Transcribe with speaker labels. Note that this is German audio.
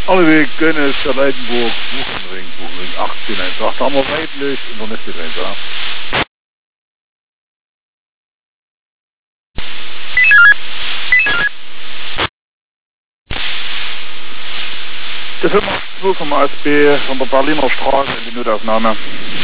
Speaker 1: Alle Weg, Gönnes, Leidenburg, Buchenring, 18, 1, haben wir weiblich und dann ist die Grenze. Das ist immer so vom ASB von der Berliner Straße in die Notaufnahme.